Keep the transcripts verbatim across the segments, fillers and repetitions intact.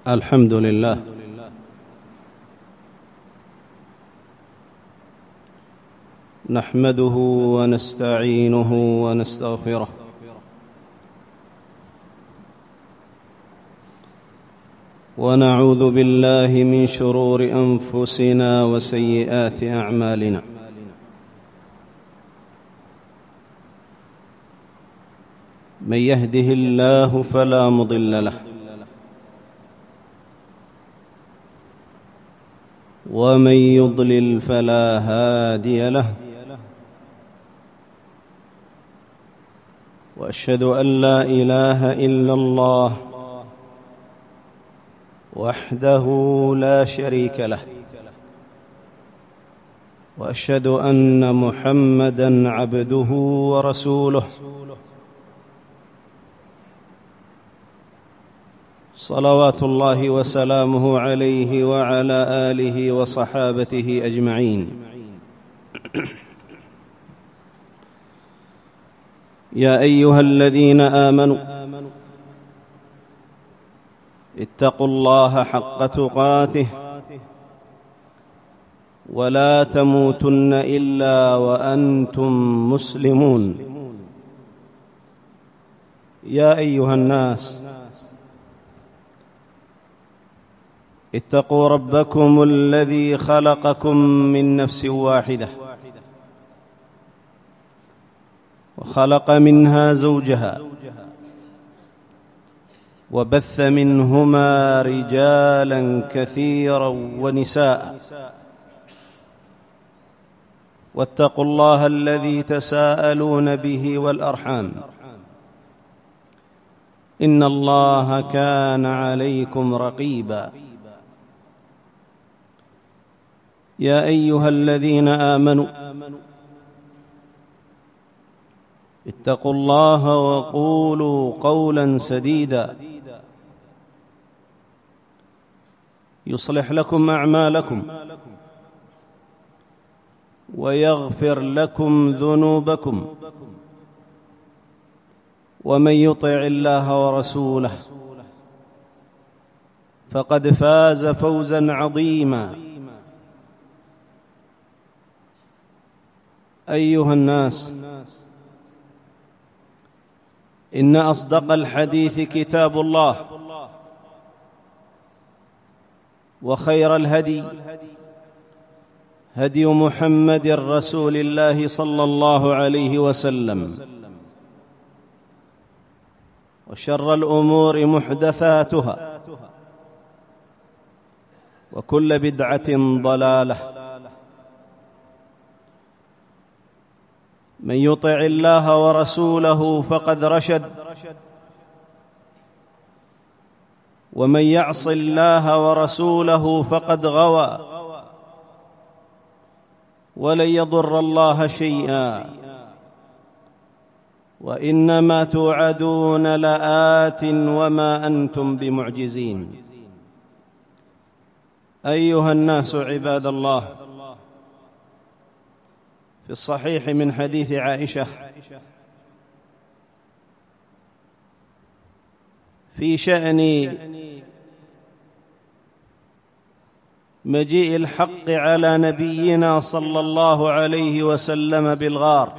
الحمد لله نحمده ونستعينه ونستغفره ونعوذ بالله من شرور أنفسنا وسيئات أعمالنا. من يهده الله فلا مضل له ومن يضلل فلا هادي له، وأشهد أن لا إله إلا الله وحده لا شريك له، وأشهد أن محمدًا عبده ورسوله صلوات الله وسلامه عليه وعلى آله وصحابته أجمعين. يا أيها الذين آمنوا اتقوا الله حق تقاته ولا تموتن إلا وأنتم مسلمون. يا أيها الناس اتقوا ربكم الذي خلقكم من نفس واحدة وخلق منها زوجها وبث منهما رجالا كثيرا ونساء، واتقوا الله الذي تساءلون به والأرحام إن الله كان عليكم رقيبا. يا أيها الذين آمنوا اتقوا الله وقولوا قولا سديدا يصلح لكم أعمالكم ويغفر لكم ذنوبكم، ومن يطع الله ورسوله فقد فاز فوزا عظيما. أيها الناس، إن أصدق الحديث كتاب الله، وخير الهدي هدي محمد رسول الله صلى الله عليه وسلم، وشر الأمور محدثاتها، وكل بدعة ضلالة. من يطع الله ورسوله فقد رشد، ومن يعص الله ورسوله فقد غوى، ولن يضر الله شيئا، وإنما توعدون لآت وما أنتم بمعجزين. أيها الناس عباد الله، في الصحيح من حديث عائشة في شأن مجيء الحق على نبينا صلى الله عليه وسلم بالغار،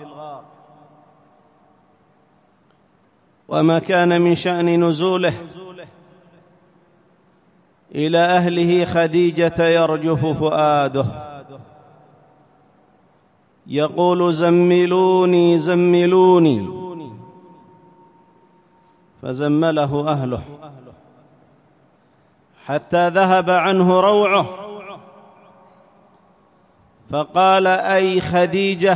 وما كان من شأن نزوله إلى أهله خديجة يرجف فؤاده يقول: زملوني زملوني، فزمله أهله حتى ذهب عنه روعه، فقال: أي خديجة،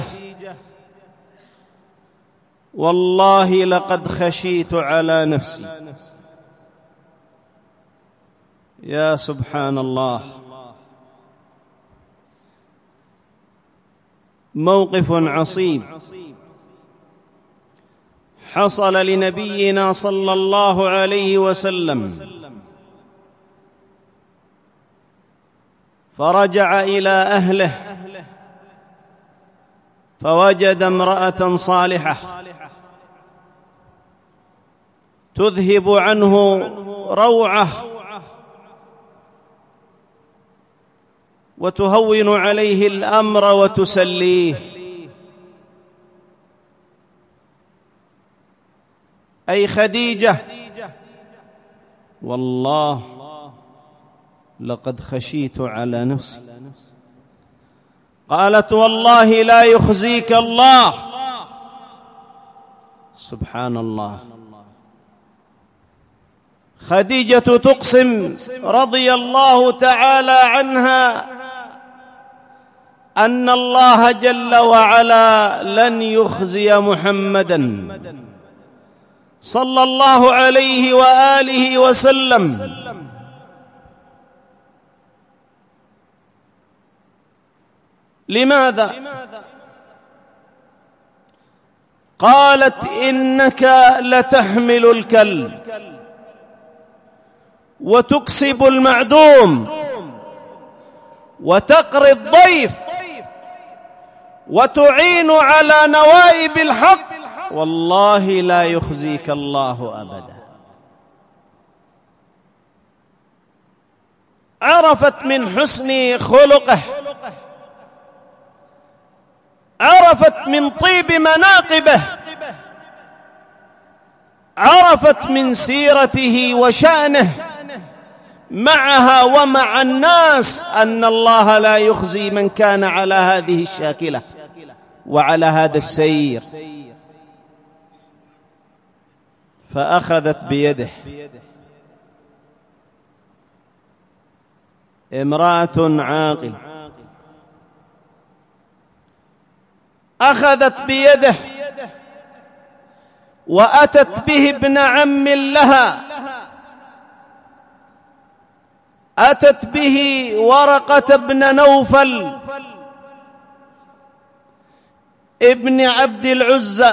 والله لقد خشيت على نفسي. يا سبحان الله، موقف عصيب حصل لنبينا صلى الله عليه وسلم، فرجع إلى أهله فوجد امرأة صالحة تذهب عنه روعة وتهون عليه الأمر وتسليه. أي خديجة، والله لقد خشيت على نفسي. قالت: والله لا يخزيك الله. سبحان الله. خديجة تقسم رضي الله تعالى عنها أن الله جل وعلا لن يخزي محمدًا صلى الله عليه وآله وسلم. لماذا؟ قالت: إنك لتحمل الكل وتكسب المعدوم وتقري الضيف وتعين على نوائب الحق، والله لا يخزيك الله أبدا. عرفت من حسن خلقه، عرفت من طيب مناقبه، عرفت من سيرته وشأنه معها ومع الناس أن الله لا يخزي من كان على هذه الشاكلة وعلى هذا السير. فأخذت بيده. امرأة عاقل أخذت بيده وأتت به ابن عم لها، أتت به ورقة بن نوفل ابن عبد العزى،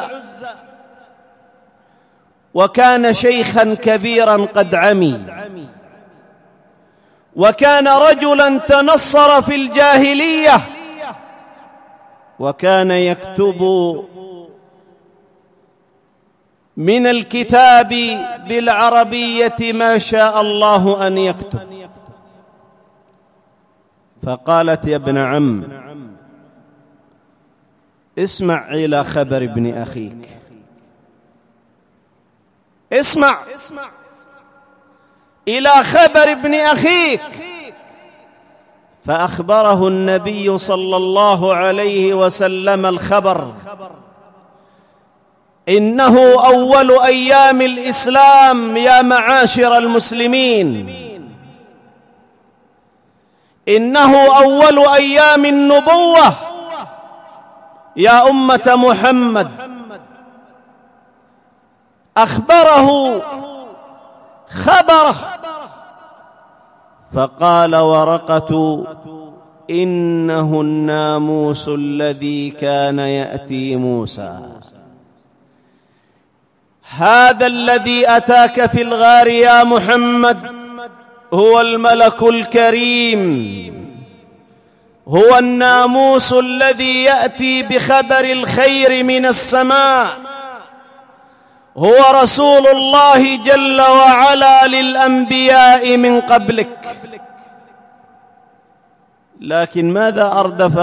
وكان شيخا كبيرا قد عمي، وكان رجلا تنصر في الجاهلية، وكان يكتب من الكتاب بالعربية ما شاء الله أن يكتب. فقالت: يا ابن عم، اسمع إلى خبر ابن أخيك، اسمع إلى خبر ابن أخيك. فأخبره النبي صلى الله عليه وسلم الخبر: إنه أول أيام الإسلام يا معاشر المسلمين، إنه أول أيام النبوة يا أمة محمد. أخبره خبره، فقال ورقة: إنه الناموس الذي كان يأتي موسى، هذا الذي أتاك في الغار يا محمد هو الملك الكريم، هو الناموس الذي يأتي بخبر الخير من السماء، هو رسول الله جل وعلا للأنبياء من قبلك. لكن ماذا أردف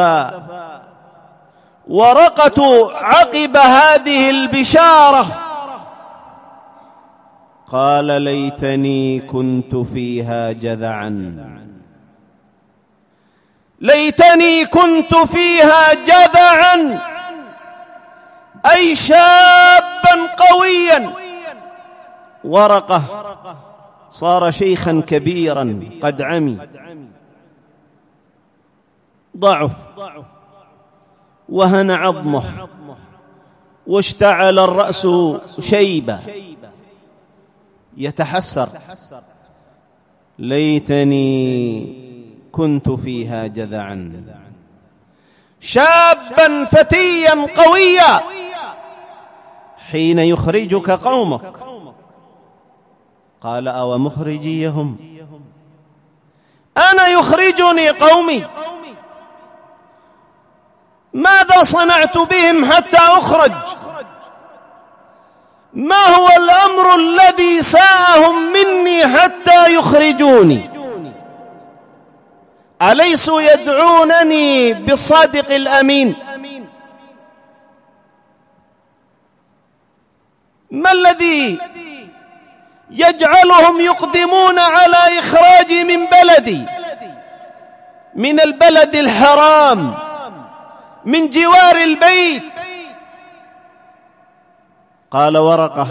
ورقة عقب هذه البشارة؟ قال: ليتني كنت فيها جذعا، ليتني كنت فيها جذعا، أي شابا قويا. ورقة صار شيخا كبيرا قد عمي، ضعف وهن عظمه واشتعل الرأس شيبة، يتحسر: ليتني كنت فيها جذعا. شابا فتيا قويا حين يخرجك قومك. قال: أو مخرجيهم؟ أنا يخرجني قومي، ماذا صنعت بهم حتى أخرج؟ ما هو الأمر الذي ساءهم مني حتى يخرجوني؟ أليسوا يدعونني بالصادق الأمين؟ ما الذي يجعلهم يقدمون على إخراجي من بلدي، من البلد الحرام، من جوار البيت؟ قال ورقة: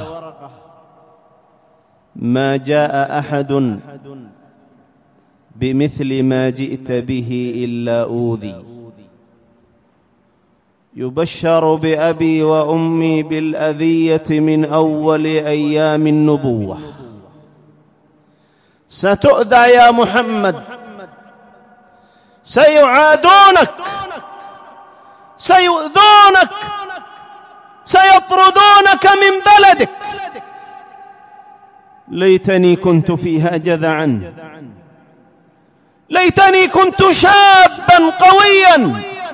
ما جاء أحد بمثل ما جئت به إلا أوذي. يبشر بأبي وأمي بالأذية من أول أيام النبوة. ستؤذى يا محمد، سيعادونك، سيؤذونك، سيطردونك من بلدك. ليتني كنت فيها جذعا، ليتني كنت شابا قويا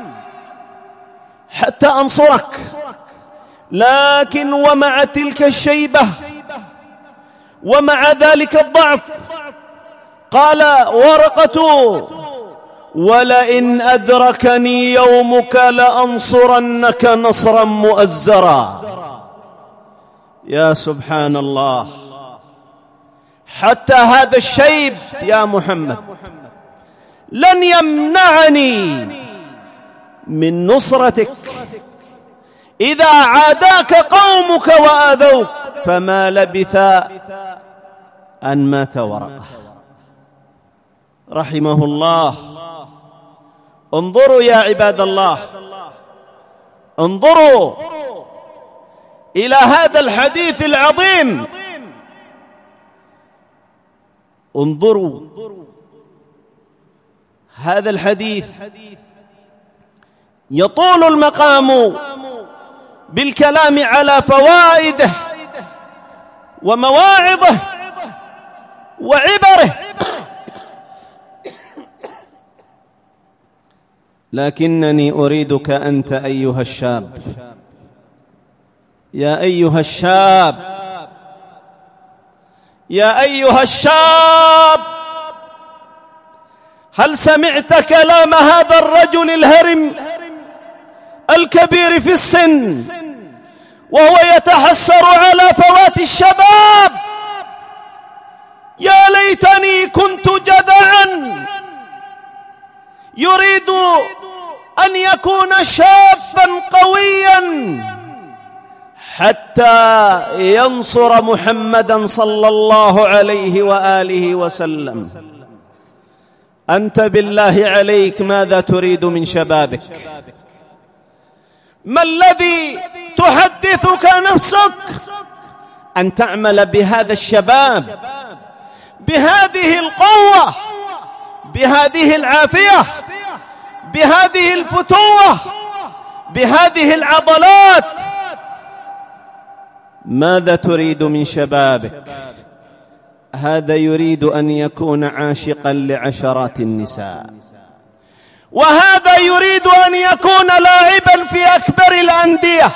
حتى أنصرك. لكن ومع تلك الشيبة ومع ذلك الضعف قال ورقة: ولئن أدركني يومك لأنصرنك نصرا مؤزرا. يا سبحان الله، حتى هذا الشيب يا محمد لن يمنعني من نصرتك. إذا عاداك قومك وآذوك فما لبث أن مات ورقة رحمه الله. انظروا يا عباد الله، انظروا إلى هذا الحديث العظيم، انظروا هذا الحديث يطول المقام بالكلام على فوائده ومواعظه وعبره، لكنني أريدك أنت أيها الشاب، يا أيها الشاب، يا أيها الشاب، هل سمعت كلام هذا الرجل الهرم الكبير في السن وهو يتحسر على فوات الشباب؟ يا ليتني كنت جدعا. يريد أن يكون شابا قويا حتى ينصر محمدا صلى الله عليه وآله وسلم. أنت بالله عليك ماذا تريد من شبابك؟ ما الذي تحدثك نفسك أن تعمل بهذا الشباب، بهذه القوة، بهذه العافية، بهذه الفتوة، بهذه العضلات؟ ماذا تريد من شبابك؟ هذا يريد أن يكون عاشقا لعشرات النساء، وهذا يريد أن يكون لاعبا في أكبر الأندية،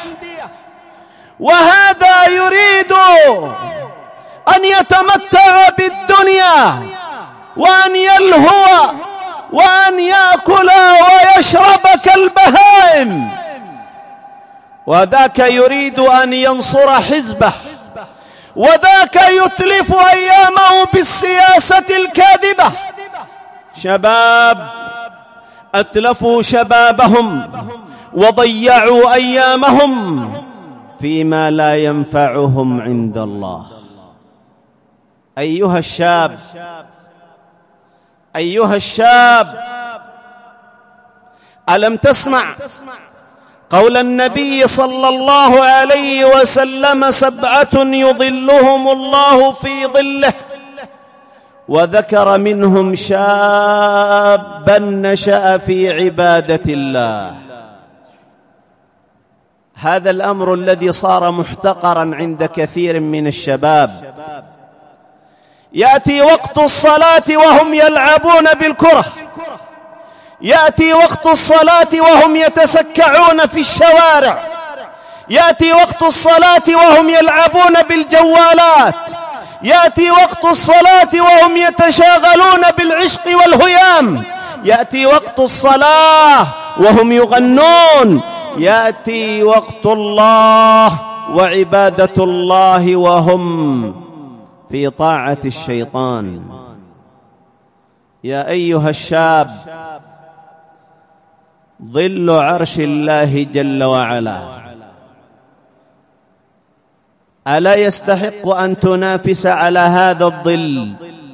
وهذا يريد أن يتمتع بالدنيا وأن يلهو وأن يأكل ويشرب كالبهائم، وذاك يريد أن ينصر حزبه، وذاك يتلف أيامه بالسياسة الكاذبة. شباب أتلفوا شبابهم وضيعوا أيامهم فيما لا ينفعهم عند الله. أيها الشاب، أيها الشاب، ألم تسمع قول النبي صلى الله عليه وسلم: سبعة يظلهم الله في ظله، وذكر منهم شابا نشأ في عبادة الله. هذا الأمر الذي صار محتقرا عند كثير من الشباب. يأتي وقت الصلاة وهم يلعبون بالكرة، يأتي وقت الصلاة وهم يتسكعون في الشوارع، يأتي وقت الصلاة وهم يلعبون بالجوالات، يأتي وقت الصلاة وهم يتشاغلون بالعشق والهيام. يأتي وقت الصلاة وهم يغنون، يأتي وقت الله وعبادة الله وهم في طاعة الشيطان. يا أيها الشاب، ظل عرش الله جل وعلا، ألا يستحق أن تنافس على هذا الظل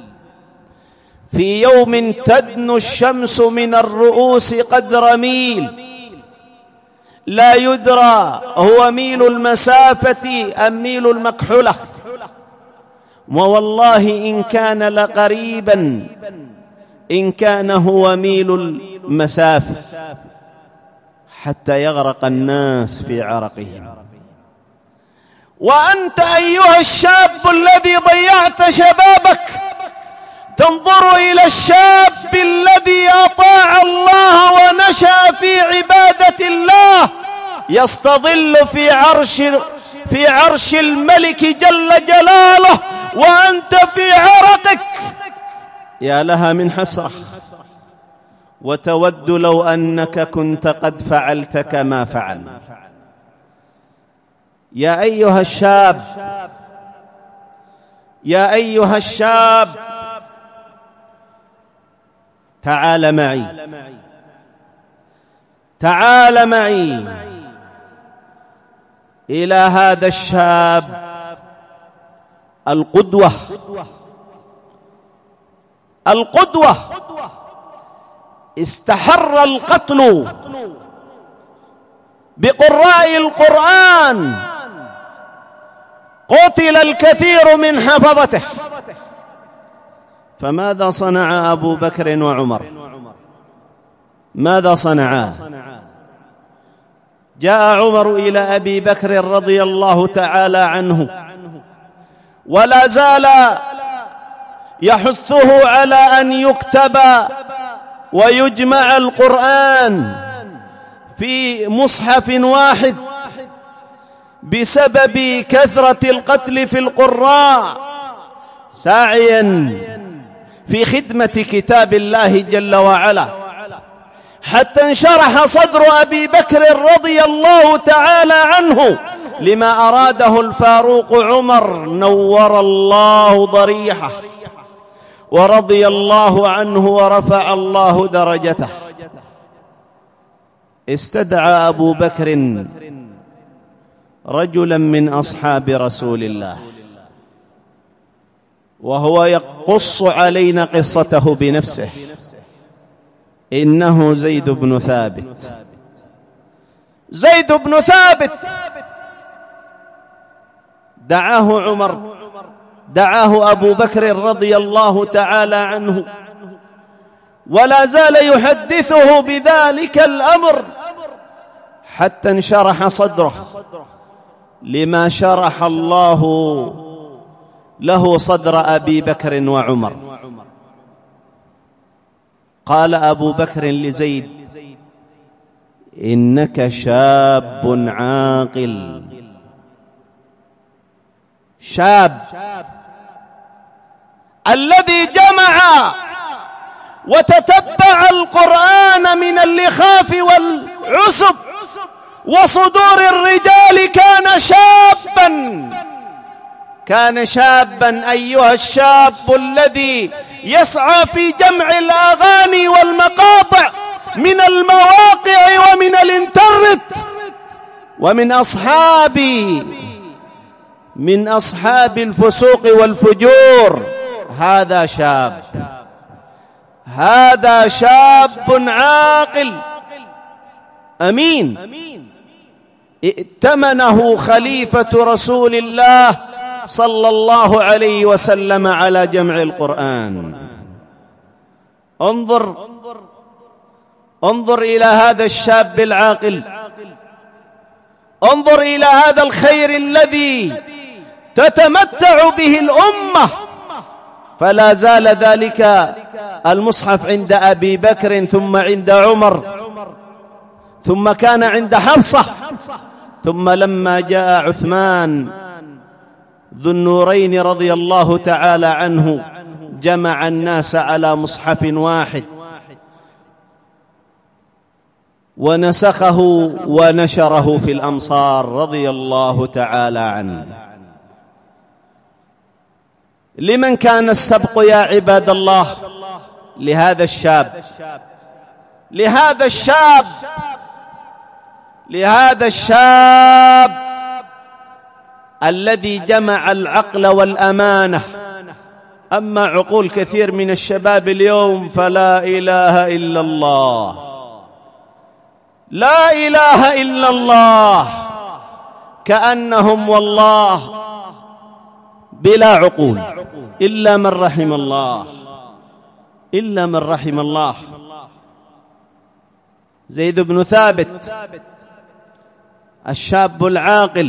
في يوم تدنو الشمس من الرؤوس قدر ميل، لا يدرى هو ميل المسافة أم ميل المكحلة، ووالله إن كان لقريبا إن كان هو ميل المسافة، حتى يغرق الناس في عرقهم. وأنت أيها الشاب الذي ضيعت شبابك تنظر إلى الشاب الذي أطاع الله ونشأ في عبادة الله يستظل في عرش في عرش الملك جل جلاله، وأنت في عرقك. يا لها من حسرة، وتود لو أنك كنت قد فعلت كما فعل. يا أيها الشاب، يا أيها الشاب، تعال معي، تعال معي إلى هذا الشاب القدوة، القدوة استحر القتل بقراء القرآن، قتل الكثير من حفظته. فماذا صنع أبو بكر وعمر؟ ماذا صنعا؟ جاء عمر إلى أبي بكر رضي الله تعالى عنه ولا زال يحثه على أن يكتب ويجمع القرآن في مصحف واحد بسبب كثرة القتل في القراء، ساعيا في خدمة كتاب الله جل وعلا، حتى انشرح صدر أبي بكر رضي الله تعالى عنه لما أراده الفاروق عمر، نور الله ضريحه ورضي الله عنه ورفع الله درجته. استدعى أبو بكر رجلا من أصحاب رسول الله، وهو يقص علينا قصته بنفسه، إنه زيد بن ثابت. زيد بن ثابت دعاه عمر، دعاه أبو بكر رضي الله تعالى عنه، ولا زال يحدثه بذلك الأمر حتى انشرح صدره لما شرح الله له صدر أبي بكر وعمر. قال أبو بكر لزيد: إنك شاب عاقل، شاب الذي جمع وتتبع القرآن من اللخاف والعسب وصدور الرجال، كان شابا، كان شابا أيها الشاب الذي يسعى في جمع الأغاني والمقاطع من المواقع ومن الانترنت ومن أصحاب من أصحاب الفسوق والفجور. هذا شاب، هذا شاب عاقل أمين، ائتمنه خليفة رسول الله صلى الله عليه وسلم على جمع القرآن. انظر انظر إلى هذا الشاب العاقل، انظر إلى هذا الخير الذي تتمتع به الأمة. فلا زال ذلك المصحف عند أبي بكر، ثم عند عمر، ثم كان عند حفصة، ثم لما جاء عثمان ذو النورين رضي الله تعالى عنه جمع الناس على مصحف واحد، ونسخه ونشره في الأمصار رضي الله تعالى عنه. لمن كان السبق يا عباد الله؟ لهذا الشاب، لهذا الشاب لهذا الشاب الذي جمع العقل والأمانة. أما عقول كثير من الشباب اليوم فلا إله إلا الله، لا إله إلا الله، كأنهم والله بلا عقول، إلا من رحم الله، إلا من رحم الله. زيد بن ثابت الشاب العاقل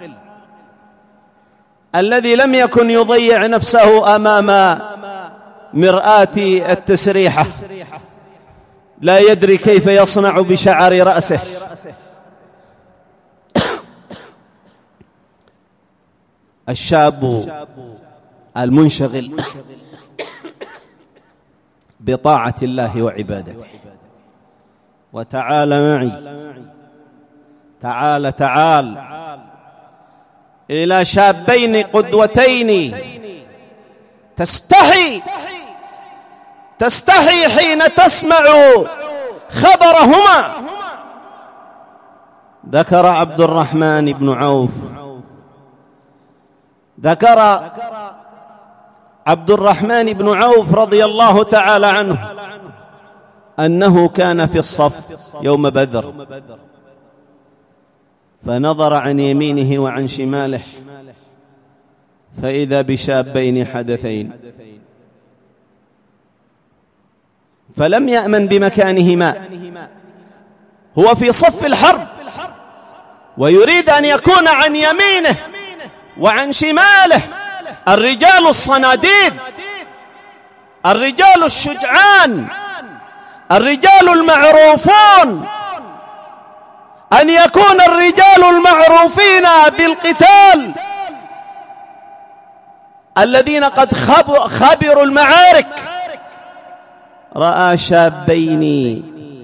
الذي لم يكن يضيع نفسه أمام مرآة التسريحة، لا يدري كيف يصنع بشعر رأسه. الشاب المنشغل بطاعة الله وعبادته. وتعال معي، تعال تعال إلى شابين قدوتين تستحي تستحي حين تسمع خبرهما. ذكر عبد الرحمن بن عوف ذكر عبد الرحمن بن عوف رضي الله تعالى عنه أنه كان في الصف يوم بدر، فنظر عن يمينه وعن شماله فإذا بشابين حدثين، فلم يأمن بمكانهما. هو في صف الحرب ويريد أن يكون عن يمينه وعن شماله الرجال الصناديد، الرجال الشجعان، الرجال المعروفون، أن يكون الرجال المعروفين بالقتال الذين قد خبروا المعارك. رأى شابين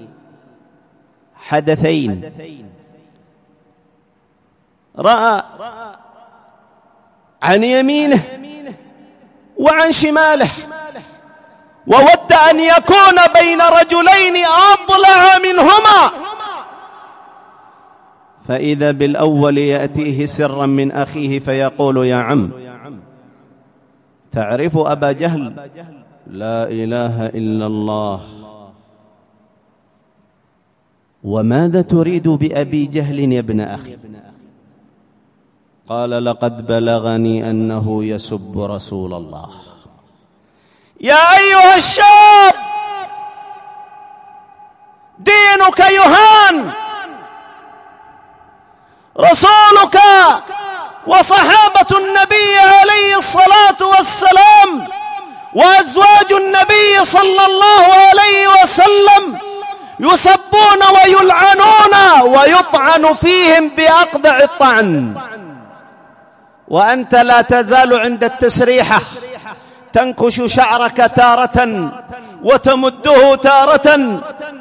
حدثين، رأى عن يمينه وعن شماله، وود أن يكون بين رجلين أضلع منهما، فإذا بالأول يأتيه سرا من أخيه فيقول: يا عم، تعرف أبا جهل؟ لا إله إلا الله. وماذا تريد بأبي جهل يا ابن أخي؟ قال: لقد بلغني أنه يسب رسول الله. يا أيها الشاب، دينك يهان، رسولك وصحابة النبي عليه الصلاة والسلام وأزواج النبي صلى الله عليه وسلم يسبون ويلعنون ويطعن فيهم بأقدع الطعن، وأنت لا تزال عند التسريحة تنكش شعرك تارة وتمده تارة،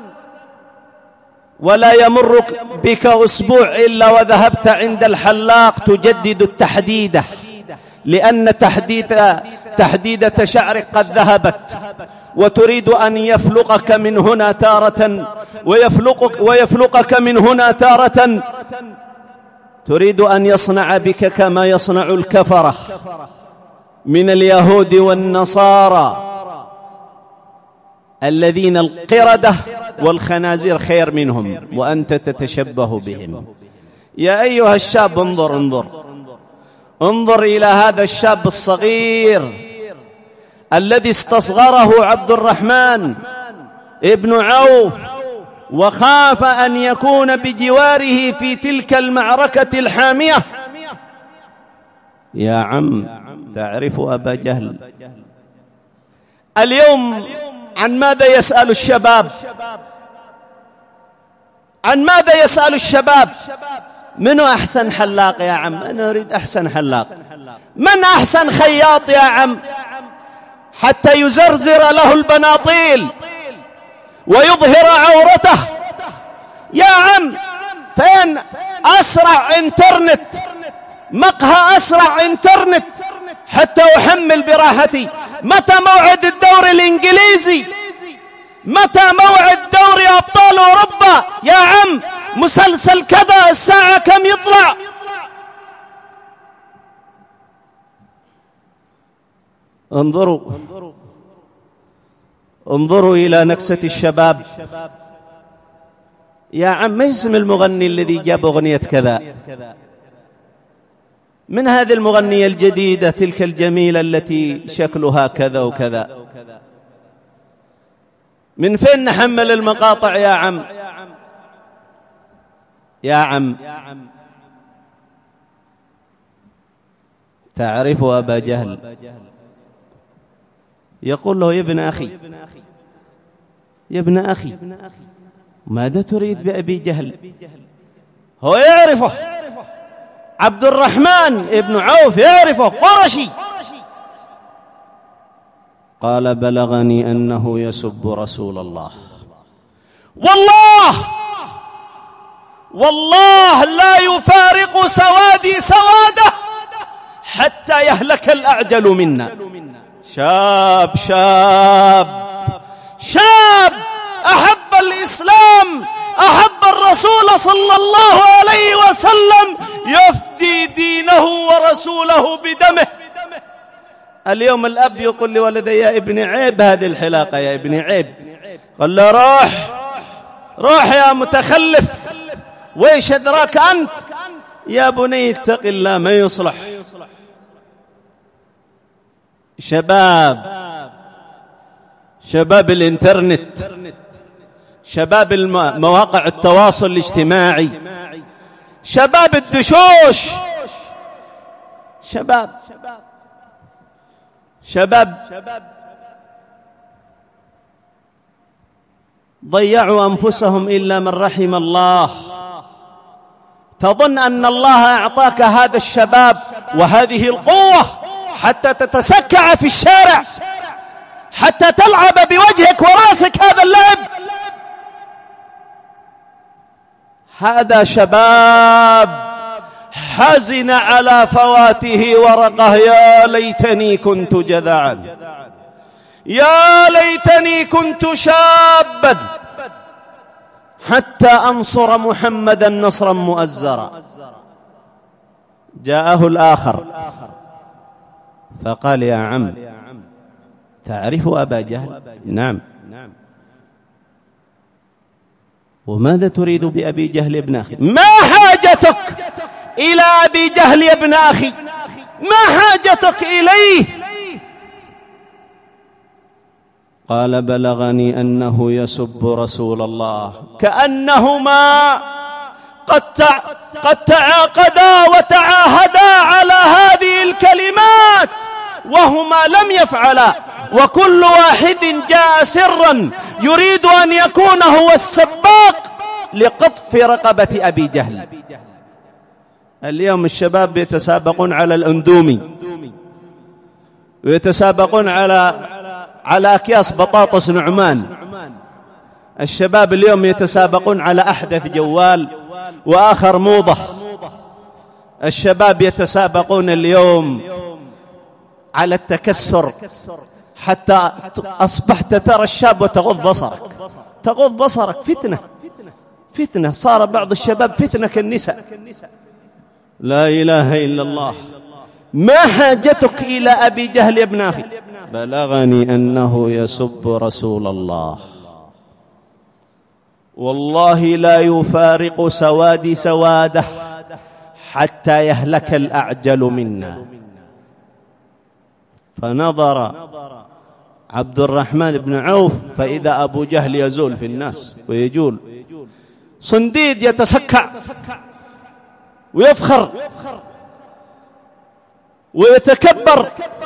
ولا يمر بك أسبوع إلا وذهبت عند الحلاق تجدد التحديدة، لأن تحديد تحديدة شعرك قد ذهبت، وتريد أن يفلقك من هنا تارة ويفلقك, ويفلقك من هنا تارة، تريد أن يصنع بك كما يصنع الكفرة من اليهود والنصارى الذين القردة والخنازير خير منهم، وأنت تتشبه بهم. يا أيها الشاب، انظر انظر انظر إلى هذا الشاب الصغير الذي استصغره عبد الرحمن ابن عوف، وخاف أن يكون بجواره في تلك المعركة الحامية. يا عم، تعرف أبا جهل؟ اليوم عن ماذا يسأل الشباب؟ عن ماذا يسأل الشباب؟ من أحسن حلاق يا عم؟ أنا أريد أحسن حلاق. من أحسن خياط يا عم حتى يزرزر له البناطيل ويظهر عورته يا عم فين أسرع انترنت، مقهى أسرع انترنت حتى أحمل براحتي؟ متى موعد الدوري الإنجليزي؟ متى موعد دوري أبطال أوروبا؟ يا عم مسلسل كذا الساعة كم يطلع؟ انظروا انظروا إلى نكسة الشباب. يا عم ما اسم المغني الذي جاب أغنية كذا؟ من هذه المغنية الجديدة تلك الجميلة التي شكلها كذا وكذا؟ من فين نحمل المقاطع يا عم؟ يا عم تعرف أبا جهل يقول له: يا ابن أخي يا ابن أخي ماذا تريد بأبي جهل؟ هو يعرفه، عبد الرحمن ابن عوف يعرفه، قرشي. قال: بلغني أنه يسب رسول الله. والله والله لا يفارق سوادي سواده حتى يهلك الأعجل منا. شاب شاب شاب أحب الإسلام، أحب الرسول صلى الله عليه وسلم، يفدي دينه ورسوله بدمه. اليوم الأب يقول لولده: يا ابني عيب هذه الحلاقة، يا ابني عيب. قال له: روح روح يا متخلف، ويش أدراك أنت؟ يا بني اتق الله، ما يصلح. شباب شباب الانترنت، شباب مواقع التواصل الاجتماعي، شباب الدشوش، شباب شباب ضيعوا أنفسهم إلا من رحم الله. تظن أن الله أعطاك هذا الشباب وهذه القوة حتى تتسكع في الشارع، حتى تلعب بوجهك وراسك هذا اللعب؟ هذا شباب حزن على فواته ورقه: يا ليتني كنت جذعا، يا ليتني كنت شابا حتى أنصر محمدا نصرا مؤزرا. جاءه الآخر فقال: يا عم تعرف أبا جهل؟ نعم. وماذا تريد بأبي جهل يا ابن أخي؟ ما حاجتك إلى أبي جهل يا ابن أخي؟ ما حاجتك إليه؟ قال: بلغني أنه يسب رسول الله. كأنهما قد قد تعاقدا وتعاهدا على هذه الكلمات وهما لم يفعلا، وكل واحد جاء سرا يريد أن يكون هو السباق لقطف رقبة أبي جهل. اليوم الشباب يتسابقون على الأندومي، ويتسابقون على على أكياس بطاطس نعمان. الشباب اليوم يتسابقون على أحدث جوال وآخر موضة. الشباب يتسابقون اليوم على التكسر، حتى أصبحت ترى الشاب وتغض بصرك، تغض بصرك. فتنة فتنة، صار بعض الشباب فتنة كالنساء. لا إله إلا الله. ما حاجتك إلى أبي جهل يا ابن أخي؟ بلغني أنه يسب رسول الله. والله لا يفارق سوادي سواده حتى يهلك الأعجل منا. فنظر عبد الرحمن بن عوف فإذا أبو جهل يزول في الناس ويجول، صنديد يتسكع ويفخر ويتكبر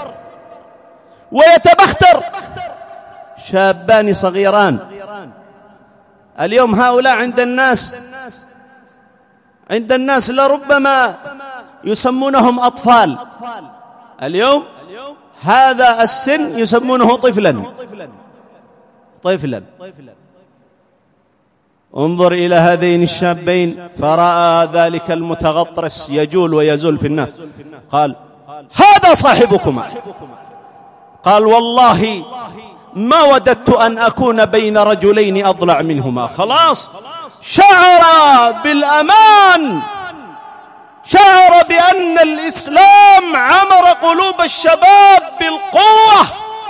ويتبختر. شابان صغيران اليوم هؤلاء عند الناس عند الناس لربما يسمونهم أطفال. اليوم هذا السن يسمونه طفلا طفلا. انظر إلى هذين الشابين فرأى ذلك المتغطرس يجول ويزول في الناس، قال: هذا صاحبكما. قال: والله ما وددت أن أكون بين رجلين أضلع منهما. خلاص شعر بالأمان، شعر بأن الإسلام عمر قلوب الشباب بالقوة.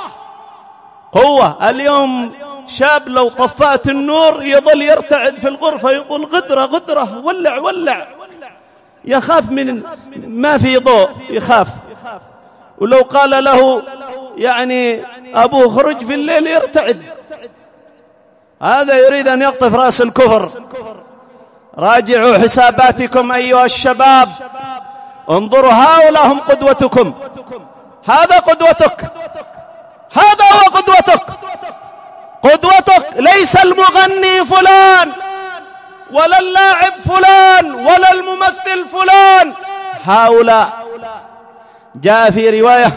قوة. اليوم شاب لو طفأت النور يظل يرتعد في الغرفة، يقول غدرة غدرة، ولع ولع، يخاف من ما في ضوء، يخاف. ولو قال له يعني أبوه خرج في الليل يرتعد. هذا يريد أن يقطف رأس الكفر. راجعوا حساباتكم أيها الشباب، انظروا هؤلاء هم قدوتكم. هذا قدوتك، هذا هو قدوتك. قدوتك ليس المغني فلان ولا اللاعب فلان ولا الممثل فلان. هؤلاء جاء في رواية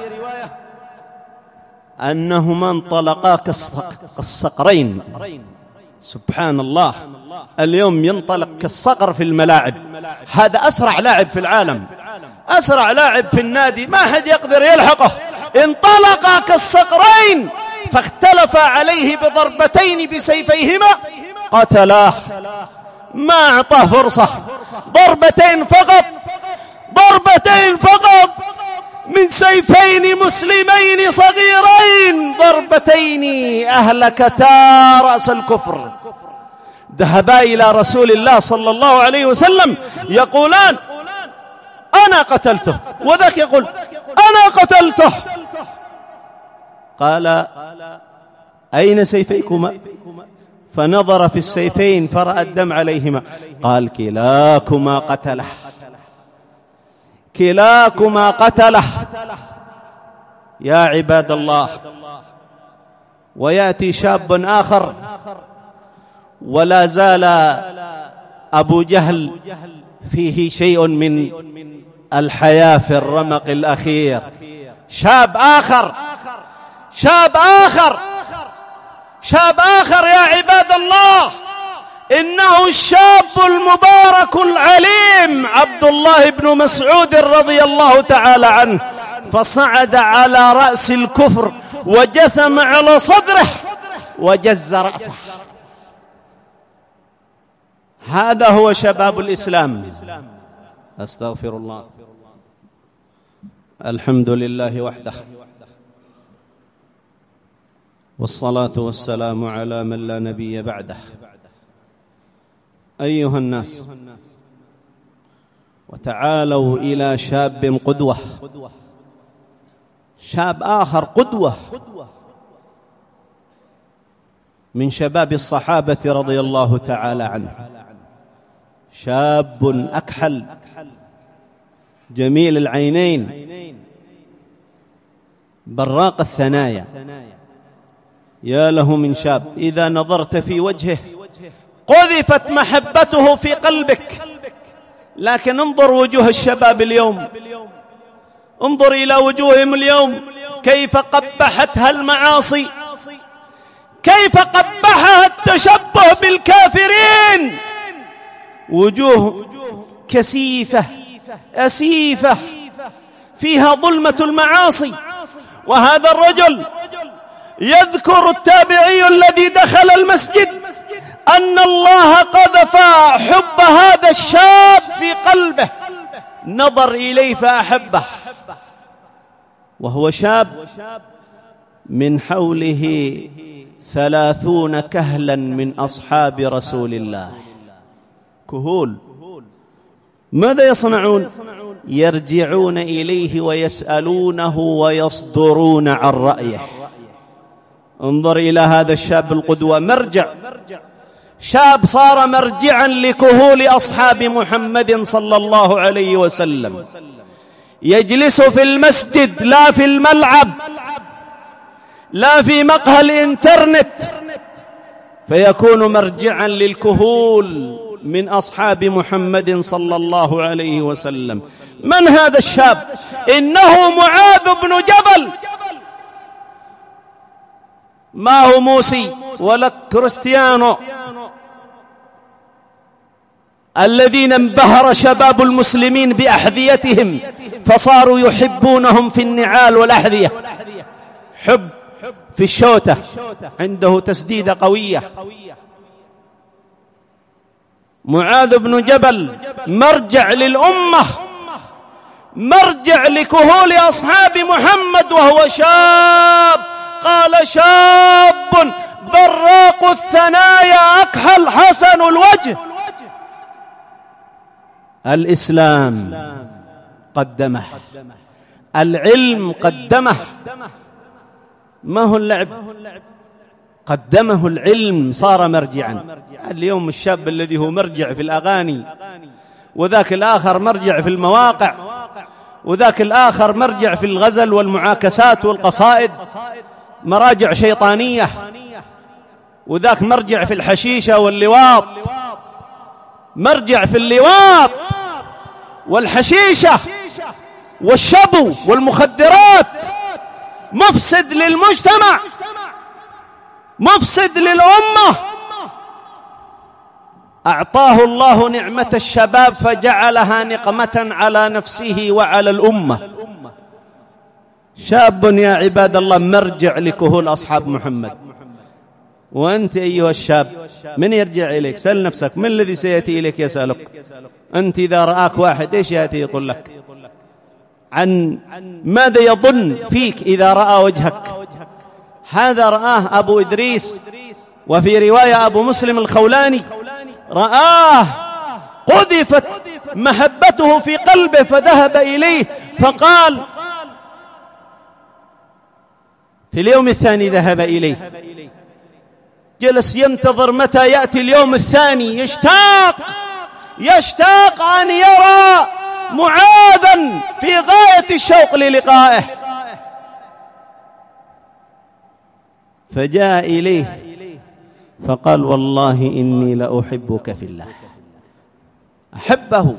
أنهما انطلقا كالصقرين. سبحان الله، اليوم ينطلق كالصقر في الملاعب. هذا أسرع لاعب في العالم، أسرع لاعب في النادي، ما حد يقدر يلحقه. انطلقا كالصقرين فاختلف عليه بضربتين بسيفيهما قتلاه، ما أعطاه فرصة. ضربتين فقط، ضربتين فقط من سيفين مسلمين صغيرين، ضربتين أهلكتا رأس الكفر. ذهبا إلى رسول الله صلى الله عليه وسلم يقولان: أنا قتلته، وذاك يقول: أنا قتلته. قال: أين سيفيكما؟ فنظر في السيفين فرأى الدم عليهما. قال: كلاكما قتله، كلاكما قتله. يا عباد الله، ويأتي شاب آخر ولا زال أبو جهل فيه شيء من الحياة في الرمق الأخير. شاب آخر، شاب آخر، شاب آخر يا عباد الله، إنه الشاب المبارك العليم عبد الله بن مسعود رضي الله تعالى عنه، فصعد على رأس الكفر وجثم على صدره وجز رأسه. هذا هو شباب الإسلام. أستغفر الله. الحمد لله وحده، والصلاة والسلام على من لا نبي بعده. أيها الناس، وتعالوا إلى شاب قدوة، شاب آخر قدوة من شباب الصحابة رضي الله تعالى عنه. شاب أكحل جميل العينين براق الثنايا. يا له من شاب إذا نظرت في وجهه قذفت محبته في قلبك. لكن انظر وجوه الشباب اليوم، انظر إلى وجوههم اليوم، كيف قبحتها المعاصي، كيف قبحها التشبه بالكافرين. وجوه كثيفة أسيفة فيها ظلمة المعاصي. وهذا الرجل يذكر التابعي الذي دخل المسجد أن الله قذف حب هذا الشاب في قلبه، نظر إليه فأحبه، وهو شاب من حوله ثلاثون كهلا من أصحاب رسول الله، كهول. ماذا يصنعون؟ يرجعون إليه ويسألونه ويصدرون عن رأيه. انظر إلى هذا الشاب القدوة، مرجع، شاب صار مرجعا لكهول أصحاب محمد صلى الله عليه وسلم. يجلس في المسجد لا في الملعب، لا في مقهى الإنترنت، فيكون مرجعا للكهول من أصحاب محمد صلى الله عليه وسلم. من هذا الشاب؟ إنه معاذ بن جبل، ما هو موسي ولا كريستيانو الذين انبهر شباب المسلمين بأحذيتهم فصاروا يحبونهم في النعال والأحذية، حب في الشوتة، عنده تسديدة قوية. معاذ بن جبل مرجع للأمة، مرجع لكهول أصحاب محمد وهو شاب. قال: شاب براق الثنايا أكحل حسن الوجه. الإسلام قدمه، العلم قدمه، ما هو اللعب، قدمه العلم، صار مرجعا. اليوم الشاب الذي هو مرجع في الأغاني، وذاك الآخر مرجع في المواقع، وذاك الآخر مرجع في الغزل والمعاكسات والقصائد، مراجع شيطانية، وذاك مرجع في الحشيشة واللواط، مرجع في اللواط والحشيشة والشبو والمخدرات، مفسد للمجتمع، مفسد للأمة. أعطاه الله نعمة الشباب فجعلها نقمة على نفسه وعلى الأمة. شاب يا عباد الله مرجع لكهول أصحاب محمد. وأنت أيها الشاب من يرجع إليك؟ سأل نفسك، من الذي سيأتي إليك يسألك؟ أنت إذا رآك واحد إيش يأتي يقول لك؟ عن ماذا يظن فيك إذا رأى وجهك؟ هذا رآه أبو إدريس، وفي رواية أبو مسلم الخولاني رآه قذفت محبته في قلبه فذهب إليه فقال، في اليوم الثاني ذهب إليه، جلس ينتظر متى يأتي اليوم الثاني، يشتاق يشتاق أن يرى معاذا في غاية الشوق للقائه. فجاء إليه فقال: والله إني لأحبك في الله. أحبه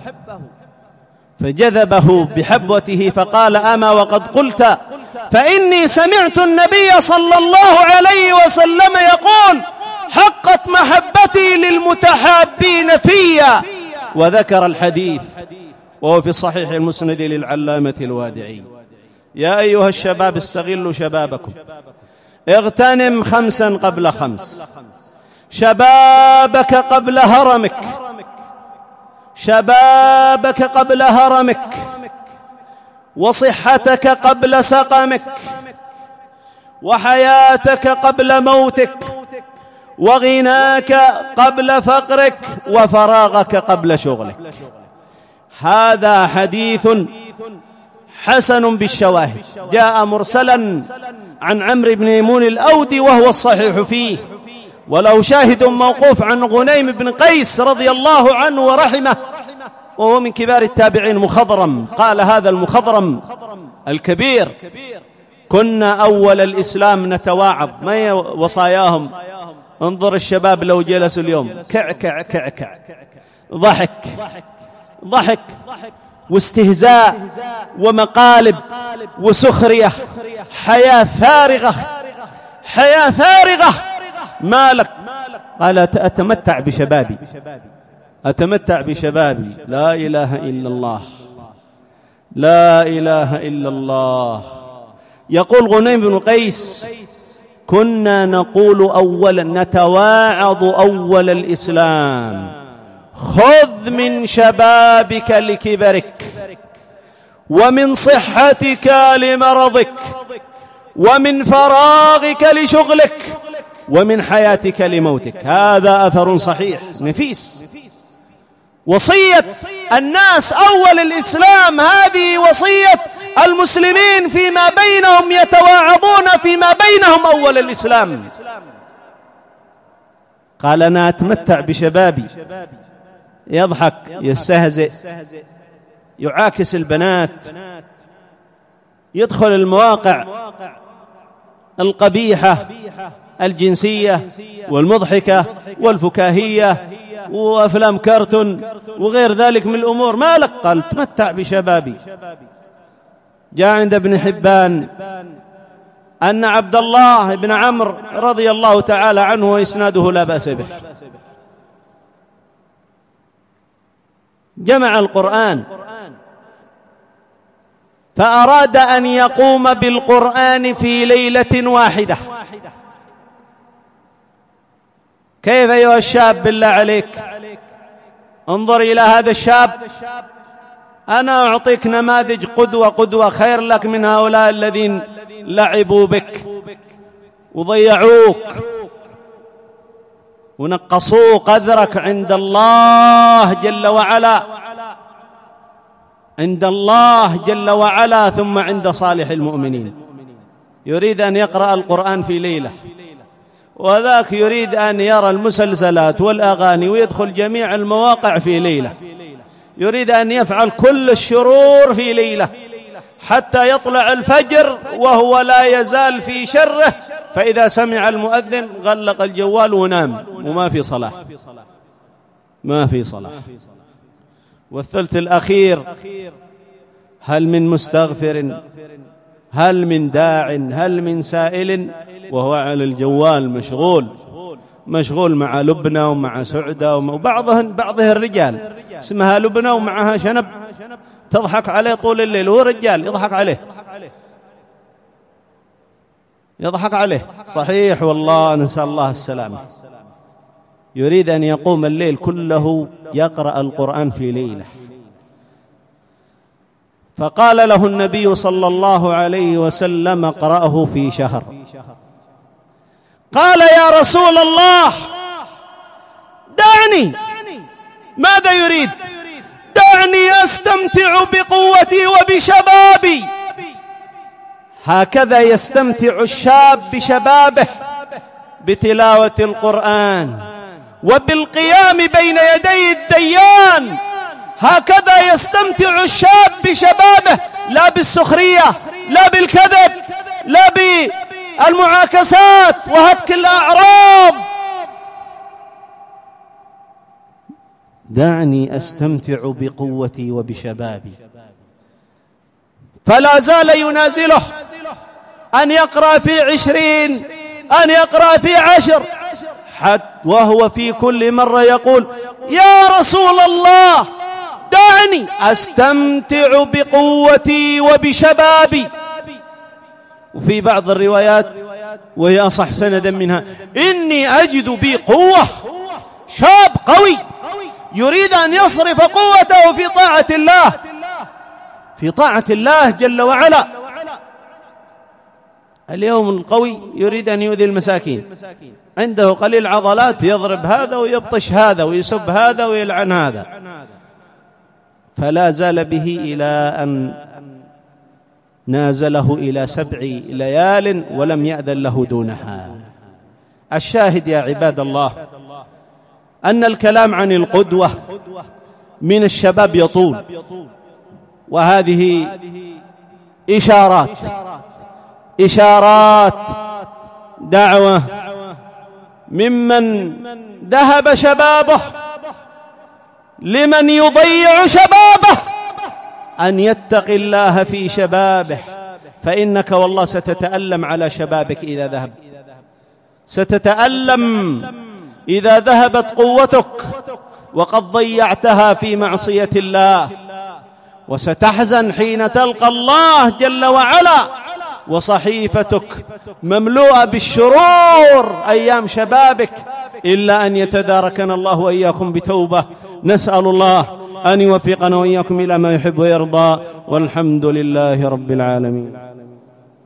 فجذبه بحبوته فقال: أما وقد قلت فإني سمعت النبي صلى الله عليه وسلم يقول: حقت محبتي للمتحابين فيا. وذكر الحديث وهو في صحيح المسند للعلامة الوادعي. يا أيها الشباب استغلوا شبابكم، اغتنم خمسا قبل خمس، شبابك قبل هرمك، شبابك قبل هرمك، وصحتك قبل سقمك، وحياتك قبل موتك، وغناك قبل فقرك، وفراغك قبل شغلك. هذا حديث حسن بالشواهد، جاء مرسلا عن عمرو بن ميمون الأودي وهو الصحيح فيه، ولو شاهد موقوف عن غنيم بن قيس رضي الله عنه ورحمه، وهو من كبار التابعين، مخضرم. قال هذا المخضرم الكبير: كنا أول الإسلام نتواعظ. ما هي وصاياهم؟ انظر الشباب لو جلسوا اليوم كع كع كع كع، ضحك ضحك واستهزاء ومقالب وسخرية، حياة فارغة، حياة فارغة. مالك؟ قال: أتمتع بشبابي، أتمتع بشبابي. لا إله إلا الله، لا إله إلا الله. يقول غنيم بن قيس: كنا نقول أولا، نتواعظ أول الإسلام: خذ من شبابك لكبرك، ومن صحتك لمرضك، ومن فراغك لشغلك، ومن حياتك لموتك. هذا أثر صحيح نفيس، وصية الناس أول الإسلام، هذه وصية المسلمين فيما بينهم، يتواعظون فيما بينهم أول الإسلام. قال: أنا أتمتع بشبابي. يضحك، يستهزئ، يعاكس البنات، يدخل المواقع القبيحة الجنسية والمضحكة والفكاهية وأفلام كارتون وغير ذلك من الأمور. مالك؟ قال: تمتع بشبابي. جاء عند ابن حبان أن عبد الله بن عمرو رضي الله تعالى عنه، وإسناده لا بأس به، جمع القرآن، فأراد أن يقوم بالقرآن في ليلة واحدة. كيف أيها الشاب بالله عليك؟ انظر إلى هذا الشاب، أنا أعطيك نماذج قدوة قدوة خير لك من هؤلاء الذين لعبوا بك وضيعوك ونقصوا قدرك عند الله جل وعلا، عند الله جل وعلا، ثم عند صالح المؤمنين. يريد أن يقرأ القرآن في ليلة، وذاك يريد أن يرى المسلسلات والأغاني ويدخل جميع المواقع في ليلة، يريد أن يفعل كل الشرور في ليلة حتى يطلع الفجر وهو لا يزال في شره، فإذا سمع المؤذن غلق الجوال ونام وما في صلاة، ما في صلاة. والثلث الأخير هل من مستغفر، هل من داع، هل من سائل، وهو على الجوال مشغول مشغول مع لبنى ومع سعدة وبعضهن بعضها الرجال اسمها لبنى ومعها شنب تضحك عليه طول الليل، هو رجال يضحك عليه يضحك عليه صحيح والله، نسأل الله السلامة. يريد أن يقوم الليل كله يقرأ القرآن في ليلة. فقال له النبي صلى الله عليه وسلم اقرأه في شهر. قال يا رسول الله دعني. ماذا يريد؟ دعني أستمتع بقوتي وبشبابي. هكذا يستمتع الشاب بشبابه، بتلاوة القرآن وبالقيام بين يدي الديان. هكذا يستمتع الشاب بشبابه، لا بالسخرية، لا بالكذب، لا بالمعاكسات وهتك الأعراض. دعني أستمتع بقوتي وبشبابي. فلا زال ينازله أن يقرأ في عشرين، أن يقرأ في عشر، حتى وهو في كل مرة يقول يا رسول الله دعني أستمتع بقوتي وبشبابي. وفي بعض الروايات وهي أصح سندا منها إني أجد بي قوة. شاب قوي يريد أن يصرف قوته في طاعة الله، في طاعة الله جل وعلا. اليوم القوي يريد أن يؤذي المساكين، عنده قليل عضلات يضرب هذا ويبطش هذا ويسب هذا ويلعن هذا. فلا زال به إلى أن نازله إلى سبع ليال ولم يأذن له دونها. الشاهد يا عباد الله أن الكلام عن القدوة من الشباب يطول، وهذه إشارات إشارات دعوة ممن ذهب شبابه لمن يضيع شبابه أن يتقي الله في شبابه، فإنك والله ستتألم على شبابك إذا ذهب، ستتألم إذا ذهبت قوتك وقد ضيعتها في معصية الله، وستحزن حين تلقى الله جل وعلا وصحيفتك مملوءة بالشرور أيام شبابك، إلا أن يتداركنا الله وإياكم بتوبة. نسأل الله أن يوفقنا وإياكم إلى ما يحب ويرضى، والحمد لله رب العالمين.